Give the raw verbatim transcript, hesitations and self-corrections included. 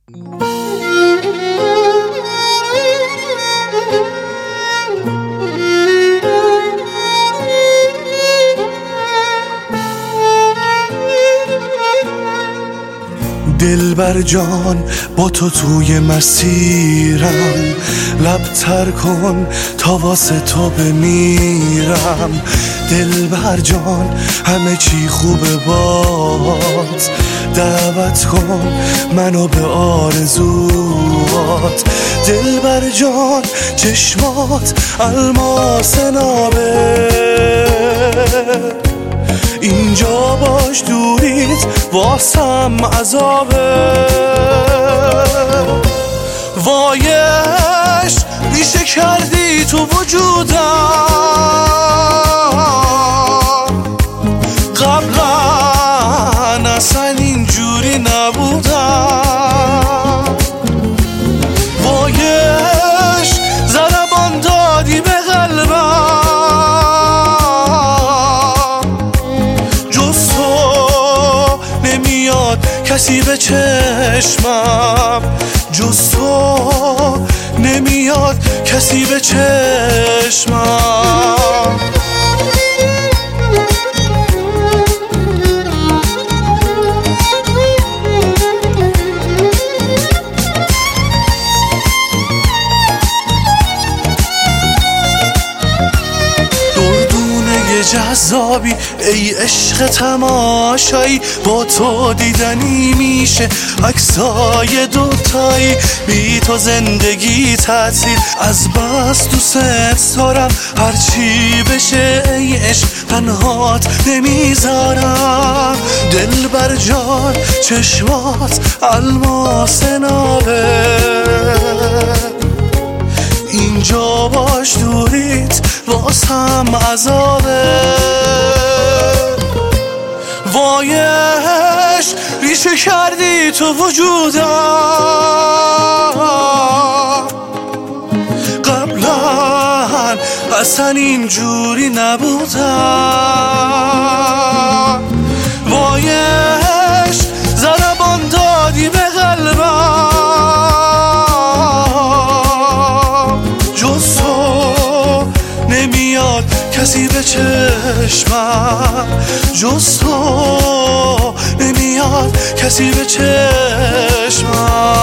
دلبر جان با تو توی مسیرم، لب تر کن تا واسه تو بمیرم. دلبر جان همه چی خوبه بات، دعوت کن منو به آرزوات. دلبر جان چشمات الماس نابه، اینجا باش دوریت واسم عذابه. وایش ریشه کردی تو وجودم، قبلا اصلا اینجوری نبودم. وایش ضربان دادی به قلبم، کسی به چشمم جز تو نمیاد، کسی به چشمم. جذابی ای عشق تماشایی، با تو دیدنی میشه عکسای دوتایی. بی تو زندگی تعطیل، از بس دوست دارم هرچی بشه ای عشق تنهات نمیذارم. دلبر جان چشمات الماس نابه، اینجا باش دوریت واسم عذابه. وایش ریشه کردی تو وجودم، قبلا اصلا اینجوری نبودم. وایش ضربان دادی به قلبم، جز تو نمیاد کسی به چشمم، جز تو نمیاد کسی به چشمم.